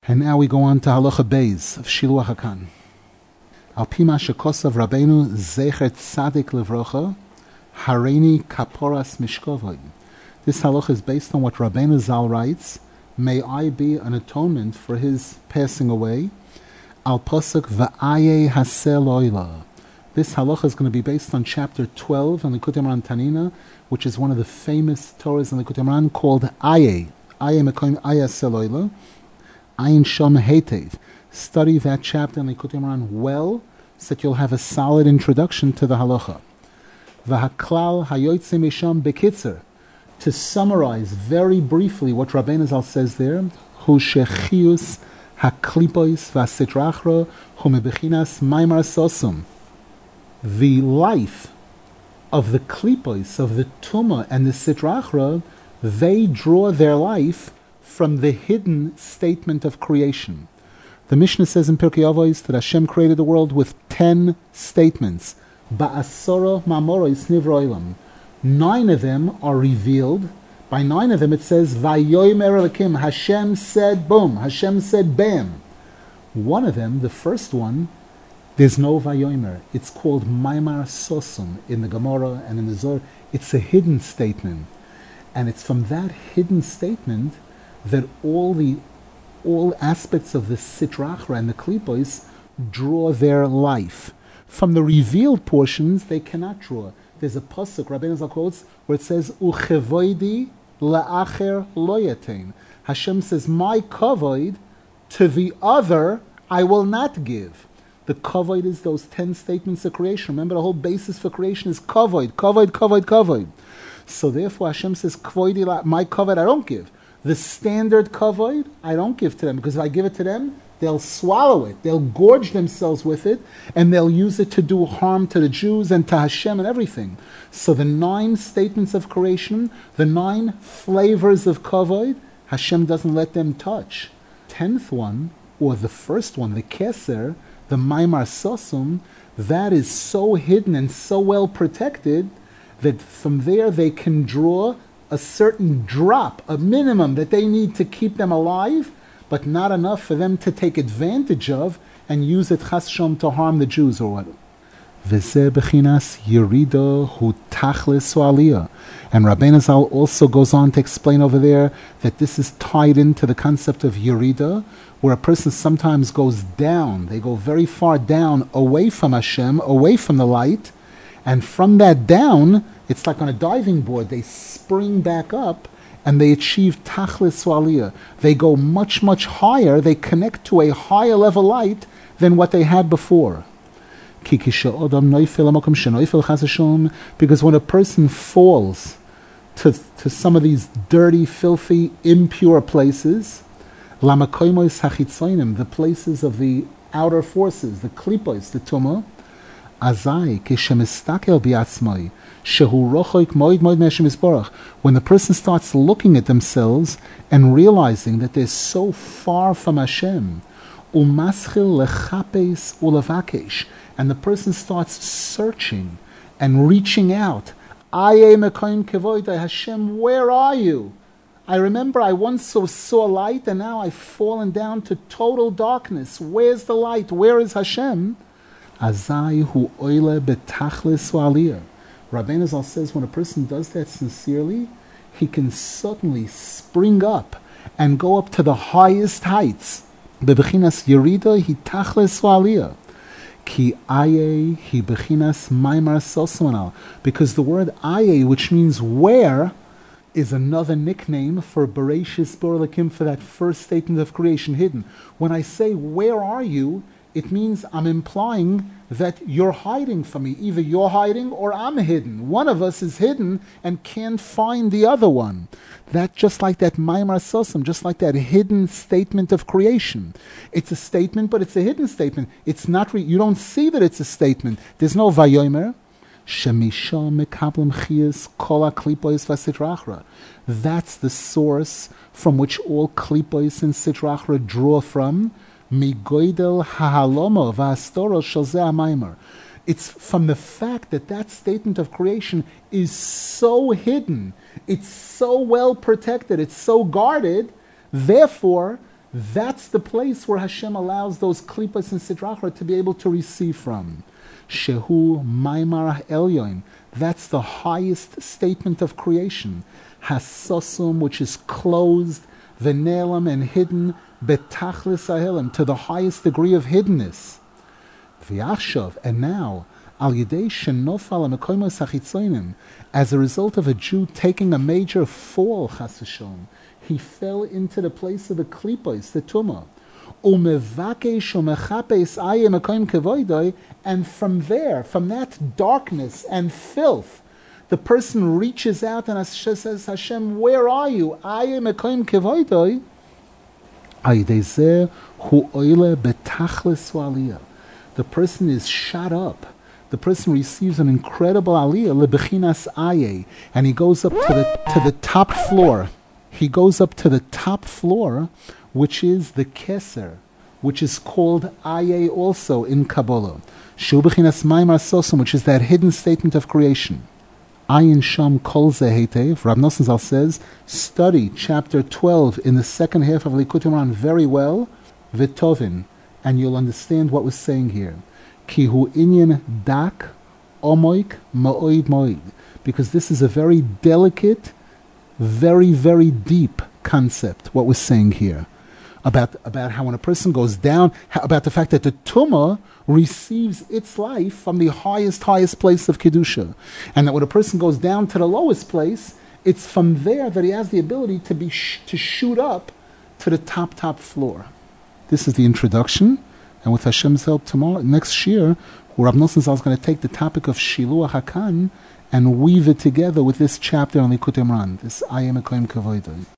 And now we go on to Halacha Beis of Shiluach HaKan. Al Pima Shekosav Rabbeinu Zecher Tzadik Levrocha Hareini Kaporas Mishkovoi. This halacha is based on what Rabbeinu Zal writes, may I be an atonement for his passing away. Al Pasuk V'aye Hasel Oila. This halacha is going to be based on chapter 12 in the Likutei Moharan Tanina, which is one of the famous Torahs in the Likutei Moharan called Aye. Aye Mekoim Aye Hasel Oila. Ayin Shom Hetev. Study that chapter in the Likutei Moharan well, so that you'll have a solid introduction to the halacha. V'haklal hayotzei misham bekitzer. To summarize very briefly what Rabbeinu Zal says there, hu shechius haklipois v'asitrachra hu mebechinas maimar sosum. The life of the klipos, of the tumah and the sitrachra, they draw their life from the hidden statement of creation. The Mishnah says in Pirkei Avos that Hashem created the world with 10 statements. Ba'asora mamoros nivra olam. 9 of them are revealed. By 9 of them it says, Vayomer Elokim, Hashem said boom, Hashem said bam. One of them, the first one, there's no Vayomer. It's called Maimar Sosum in the Gemara and in the Zohar. It's a hidden statement. And it's from that hidden statement that all aspects of the Sitrachra and the Klipos draw their life. From the revealed portions, they cannot draw. There's a pasuk, Rabbeinu Zal quotes, where it says, Uchevoidi la'acher lo yatein. Hashem says, my kavod to the other I will not give. The kavod is those 10 statements of creation. Remember, the whole basis for creation is kavod, kavod, kavod, kavod. So therefore Hashem says, my kavod I don't give. The standard kavod I don't give to them, because if I give it to them, they'll swallow it, they'll gorge themselves with it, and they'll use it to do harm to the Jews and to Hashem and everything. So the 9 statements of creation, the 9 flavors of kavod, Hashem doesn't let them touch. 10th one, or the first one, the keser, the maimar sosum, that is so hidden and so well protected that from there they can draw a certain drop, a minimum that they need to keep them alive, but not enough for them to take advantage of and use it chas shom to harm the Jews or what. V'zeh bechinas yerida hu tachlis aliyah. And Rabbeinu Zal also goes on to explain over there that this is tied into the concept of yerida, where a person sometimes goes down. They go very far down, away from Hashem, away from the light, and from that down, it's like on a diving board. They spring back up, and they achieve tachlis aliyah. They go much, much higher. They connect to a higher level light than what they had before. Because when a person falls to some of these dirty, filthy, impure places, the places of the outer forces, the klipos, the tumah, when the person starts looking at themselves and realizing that they're so far from Hashem, and the person starts searching and reaching out, Hashem, where are you? I remember I once saw light and now I've fallen down to total darkness. Where's the light? Where is Hashem? Rabbeinu Zal says when a person does that sincerely, he can suddenly spring up and go up to the highest heights. Bebechinas yerida hi tachlis aliyah. Ki aye hi bechinas maimar sosmanal. Because the word aye, which means where, is another nickname for Bereshis Bar Elokim, for that first statement of creation hidden. When I say where are you, it means I'm implying that you're hiding from me. Either you're hiding or I'm hidden. One of us is hidden and can't find the other one. That just like that Maimar Sosum, just like that hidden statement of creation. It's a statement, but it's a hidden statement. It's not. You don't see that it's a statement. There's no Vayomer. That's the source from which all klipos and sitrachra draw from. It's from the fact that that statement of creation is so hidden, it's so well protected, it's so guarded, therefore That's the place where Hashem allows those klipas and sidrachra to be able to receive from. Shehu Maimar Elyon. That's the highest statement of creation. Hasosum, which is closed, Venelam, and hidden, Betachlis Ahelim, to the highest degree of hiddenness. V'yachshav, and now, Al Yidei Shenofal HaMekoymos HaChitzonim, as a result of a Jew taking a major fall, Chas v'sholom, he fell into the place of the klipos, the tumah. And from there, from that darkness and filth, the person reaches out and says, Hashem, where are you? The person is shot up. The person receives an incredible aliyah, lebechinas aye, and he goes up to the top floor. He goes up to the top floor, which is the Keser, which is called Aye also in Kabbalah. Shu b'chinas Maimar Sosum, which is that hidden statement of creation. Ayin Sham Kol Ze Heitev. Rav Nosson Zal says, study chapter 12 in the second half of Likutei Moharan very well, V'tovin, and you'll understand what we're saying here. Ki hu inyan dak omoik ma'oid moid. Because this is a very delicate, very, very deep concept, what we're saying here. About how when a person goes down, about the fact that the tumah receives its life from the highest place of Kedusha. And that when a person goes down to the lowest place, it's from there that he has the ability to shoot up to the top floor. This is the introduction. And with Hashem's help next year, Rav Nosson Zal is going to take the topic of Shiluach HaKan and weave it together with this chapter on Likutei Moharan, this Ayem Ekoim Kavodah.